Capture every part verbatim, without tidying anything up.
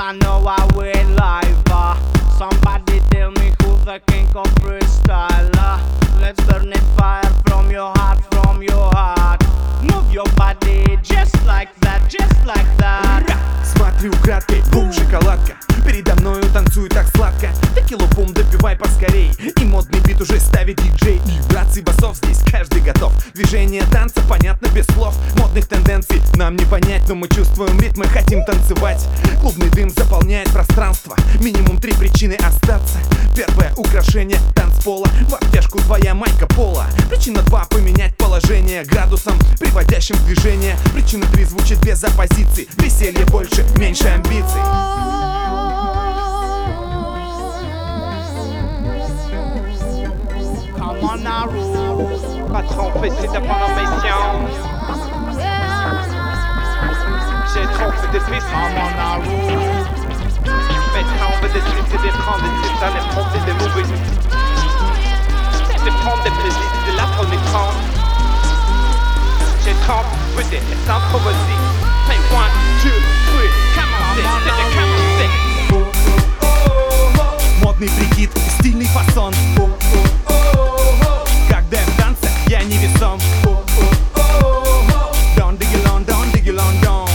I know I will live. uh, Somebody tell me who's the king of freestyle. uh, Let's burn it fire from your heart, from your heart. Move your body just like that, just like that. Смотри украдкой, бум, шоколадка. Передо мною танцуй так сладко. Текилу бум, допивай поскорей. И модный бит уже ставит диджей. И вибраций басов здесь каждый готов. Движение танца понятно без слов. Модных тенденций нам не понять, но мы чувствуем ритм и хотим танцевать. Клубный дым заполняет пространство. Минимум три причины остаться. Первое — украшение танцпола. В обтяжку твоя майка пола. Причина два — поменять положение градусом, приводящим в движение. Причина три звучит без оппозиции. Веселье больше, меньше амбиций. Come on now, rules. Pas trop pressé d'apprendre mes sciences. J'ai trop fait de twists. Come on now, rules. Mais quand on veut des twists et des prendre des twists, on est prendre des mauvais. C'est de prendre des plaisirs, de la prendre des prendre. J'ai trop with it, sans provoquer. Mais one, two, three, commencez, c'est de commencer. Модный прикид, стильный фасон. Когда я в танце, я не весом. Don't dig it on, don't dig it on, don't.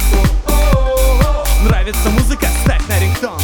Нравится музыка? Ставь на рингтон.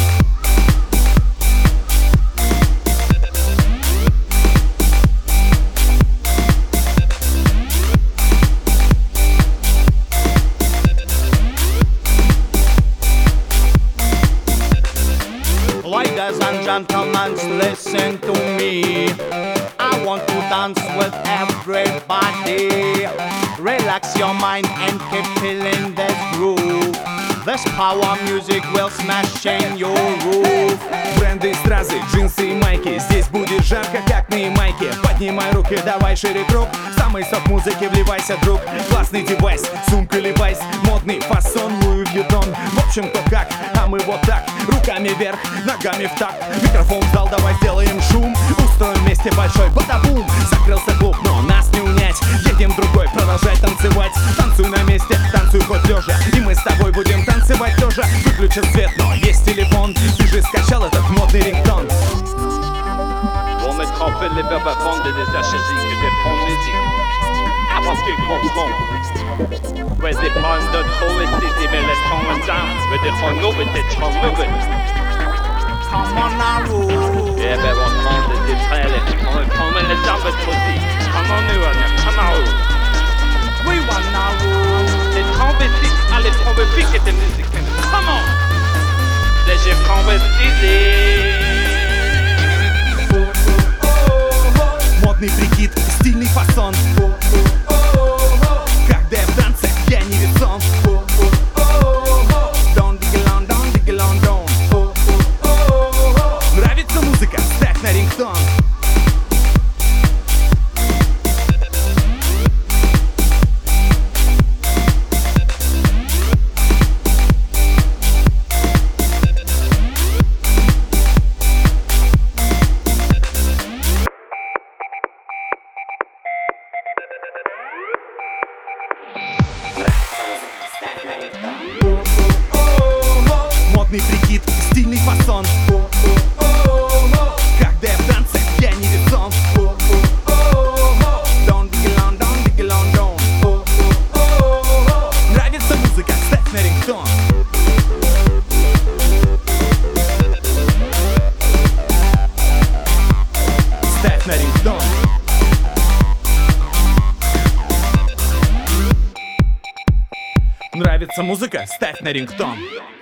Ladies and gentlemen, listen to me. I want to dance with everybody. Relax your mind and keep feeling this groove. This power music will smash in your roof. Бренды и стразы, джинсы и майки. Здесь будет жарко, как на Ямайке. Поднимай руки, давай шире круг. Самый сок музыки, вливайся, друг. Классный девайс, сумка Levi's. Модный фасон, Louis Vuitton. В общем, то как, а мы вот так. Руками вверх, ногами в такт. Микрофон в зал, давай сделаем шум. Устроим вместе большой бадабум. Закрылся клуб, но нас не унять. Едем в другой, продолжай танцевать. Танцуй на месте, танцуй хоть лежа. И мы с тобой будем танцевать тоже. Выключен свет, но есть телефон. Ты же скачал этот модный рингтон. On me trompe les verbes à fond de des H J que des fonds musique. Avant que tu comprends. Ouais, des fonds de trop et c'est des mélatons en dance. Ouais, des fonds nouveaux et des fonds nouveaux. Come on now, rules. Eh ben, on prend des frères, on prend les arbres trop vite. Come on, nous, on a come on. We wanna rule. Les trompettistes, ah, les trompettistes et des musiques. Come on. Les jeux trompettistes. Модный прикид, стильный фасон. Когда я в танце, я не весом. Don't dig it on, don't dig it on, don't. Нравится музыка? Ставь на рингтон. Модный прикид, стильный фасон. Когда я в танце, я не весом. Don't dig it on, don't dig it on, don't. Нравится музыка? Ставь на рингтон. Ставь на рингтон. Нравится музыка? Ставь на рингтон.